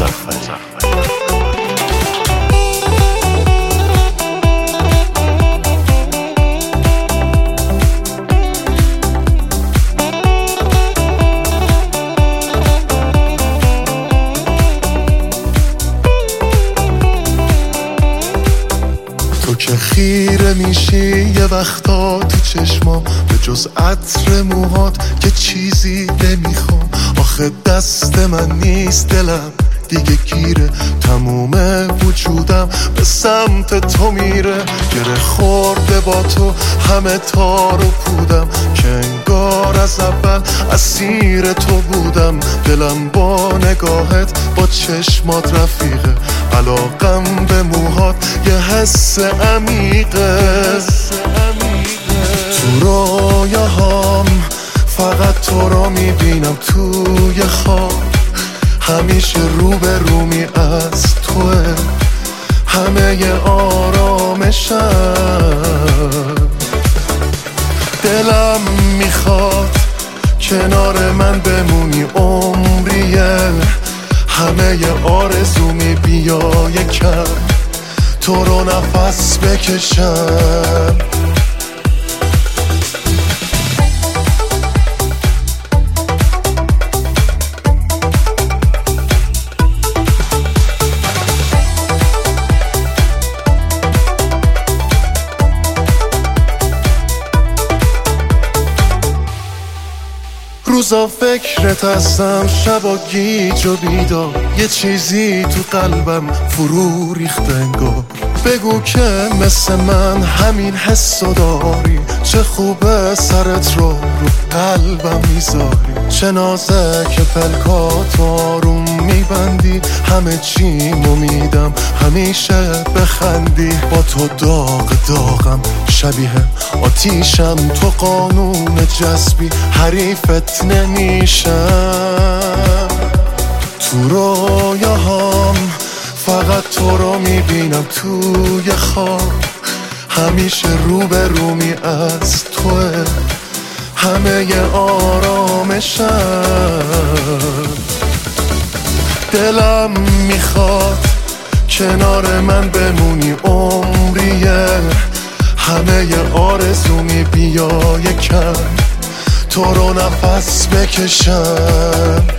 مظفری. تو که خیره میشی یه وقتا تو چشما، به جز عطر موهات که چیزی نمیخوام. آخه دست من نیست دلم دیگه گیره، تموم وجودم به سمت تو میره. گره خورده با تو همه تار و پودم، که انگار از اول اسیر تو بودم. دلم با نگاهت با چشمات رفیقه، علاقم به موهات یه حس عمیقه. تو رویاهام فقط تو رو میبینم توی خواب، همیشه رو به رومی از توه همه ی آرامشم. دلم میخواد کنار من بمونی عمریه، همه ی آرزومی بیا یکم تو رو نفس بکشم. روزا فکرت هستم، شبا گیج و بیدار، یه چیزی تو قلبم فرو ریخت انگار. بگو که مثل من همین حسو داری، چه خوبه سرت رو قلبم میذاری. چه نازک پلکات آروم میبندی، همه چیمو میدم همیشه بخندی. با تو داغ داغم شبیه آتیشم، تو قانون جذبی حریفت نمیشم. تو رویاهام فقط تو رو میبینم توی خواب، همیشه رو به رومی از توه همه ی آرامشم. دلم میخواد کنار من بمونی عمریه، همه ی آرزومی بیا یکم تو رو نفس بکشم.